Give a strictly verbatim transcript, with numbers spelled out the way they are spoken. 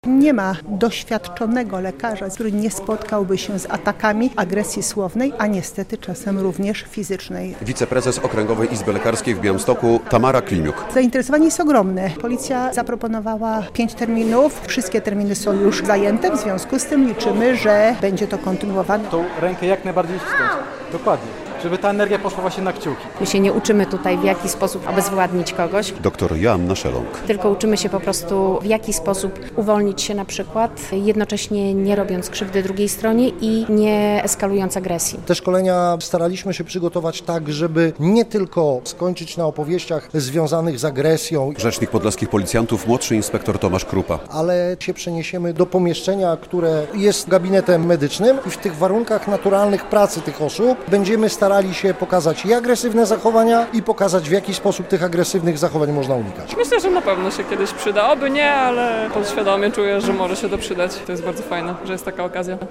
Nie ma doświadczonego lekarza, który nie spotkałby się z atakami agresji słownej, a niestety czasem również fizycznej. Wiceprezes Okręgowej Izby Lekarskiej w Białymstoku Tamara Klimiuk. Zainteresowanie jest ogromne. Policja zaproponowała pięć terminów. Wszystkie terminy są już zajęte, w związku z tym liczymy, że będzie to kontynuowane. Tą rękę jak najbardziej ściskać. Dokładnie. Żeby ta energia poszła właśnie na kciuki. My się nie uczymy tutaj, w jaki sposób obezwładnić kogoś. Doktor Joanna Szeląg. Tylko uczymy się po prostu, w jaki sposób uwolnić się na przykład, jednocześnie nie robiąc krzywdy drugiej stronie i nie eskalując agresji. Te szkolenia staraliśmy się przygotować tak, żeby nie tylko skończyć na opowieściach związanych z agresją. Rzecznik podlaskich policjantów, młodszy inspektor Tomasz Krupa. Ale się przeniesiemy do pomieszczenia, które jest gabinetem medycznym i w tych warunkach naturalnych pracy tych osób będziemy starali się pokazać i agresywne zachowania i pokazać, w jaki sposób tych agresywnych zachowań można unikać. Myślę, że na pewno się kiedyś przyda. Oby nie, ale podświadomie czuję, że może się to przydać. To jest bardzo fajne, że jest taka okazja.